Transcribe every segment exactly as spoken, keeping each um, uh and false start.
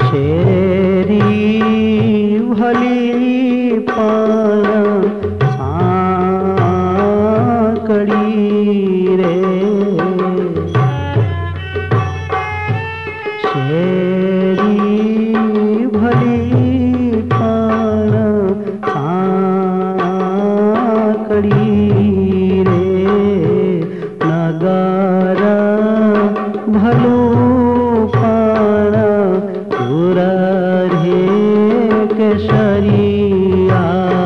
शेरी भली पान साकड़ी रे, शेरी भली पान साकड़ी रे, नगर भलो केसरिया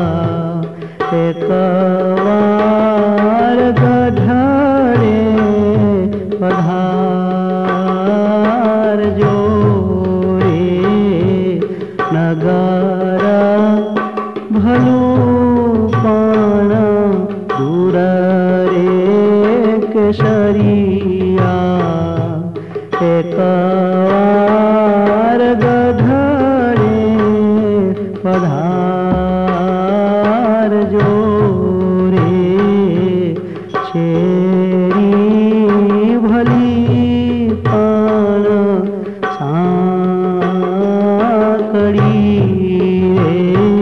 एकवार गढ़े पधार जोरे, नगर भलो पाण दूर रे केसरिया एकवार गढ़े पधार जोरे, शेरी भली पान साकड़ी रे।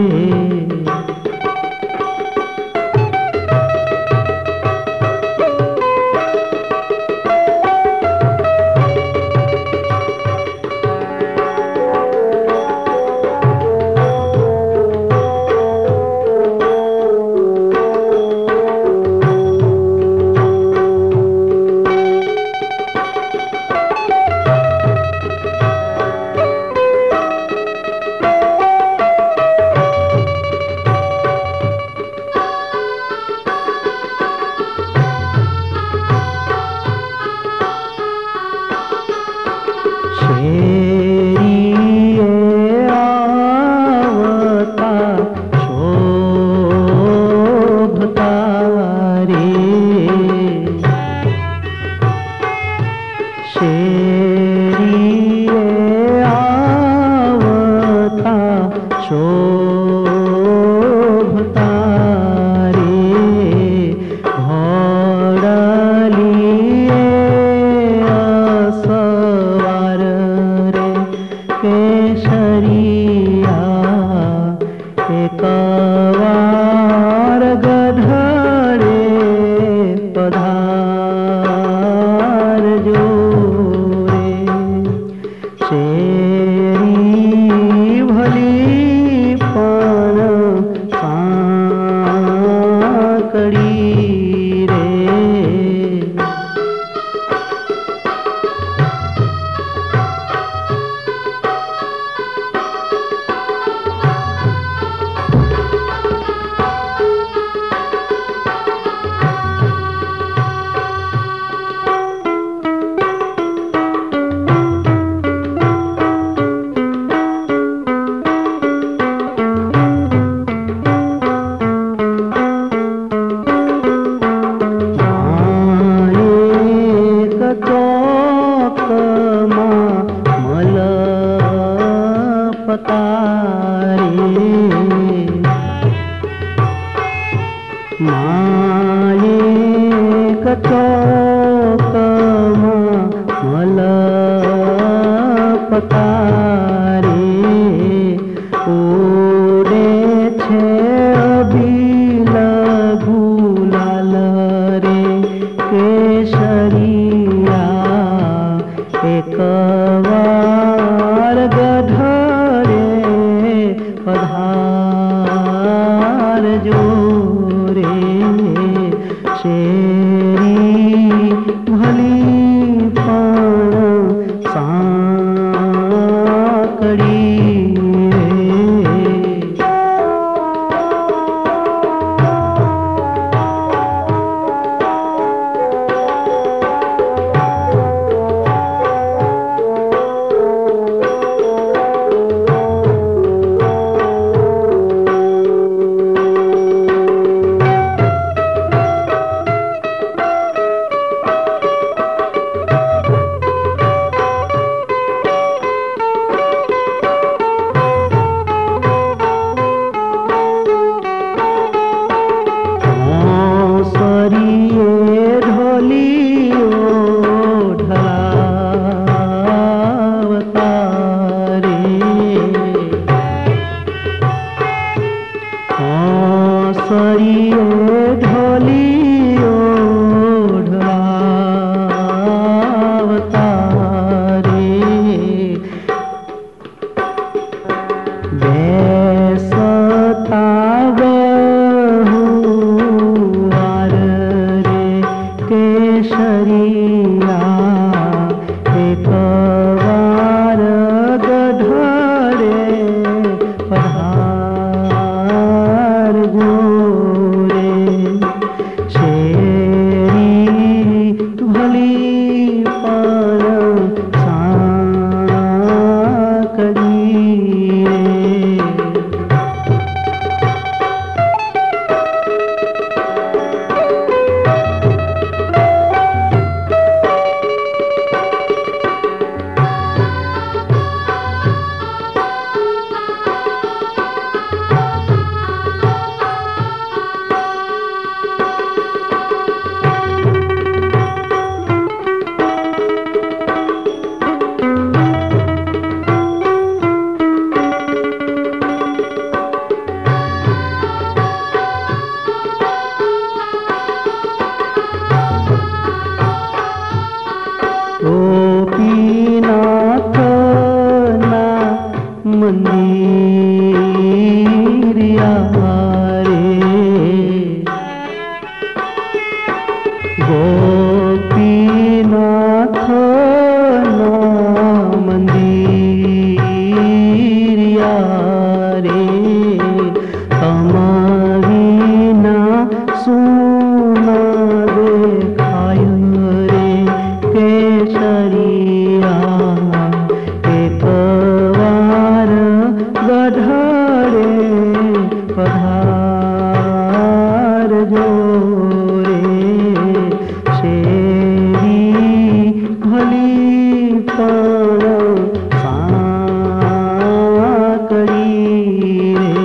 एकवार गढ़े पधार जोरे, शेरी भली पान साकड़ी रे। माये कचोकमा मल पतारे, ओडे छे अबील गुलाल रे केसरिया एकवार गढ़े पधार जोरे, शेरी भली पान साकड़ी रे। मंदिरिया रे गोपीनाथ ना मंदिरिया रे तमवीना सुना देखाय रे केसरिया एक बार गढ़रे पधार जो रे शेरी भली पण साकड़ी रे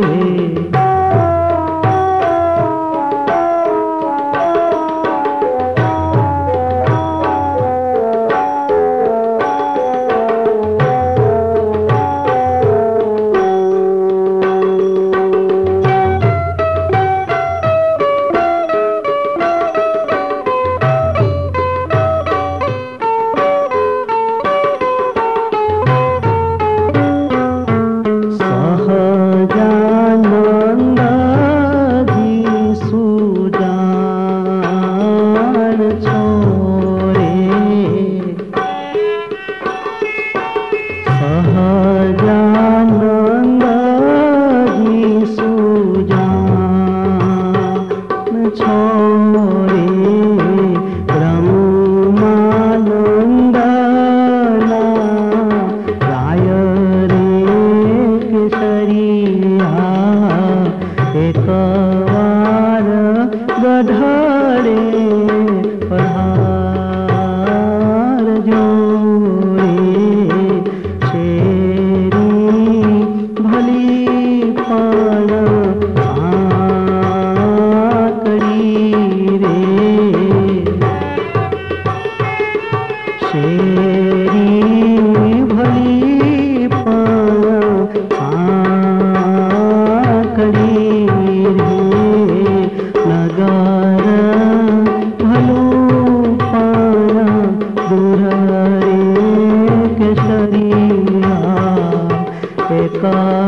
गढ़रे पधार जो रे शेरी भली पण साकड़ी रे शेरी भली पण साकड़ी रे नगर भलो पाया दूर रे केसरिया एक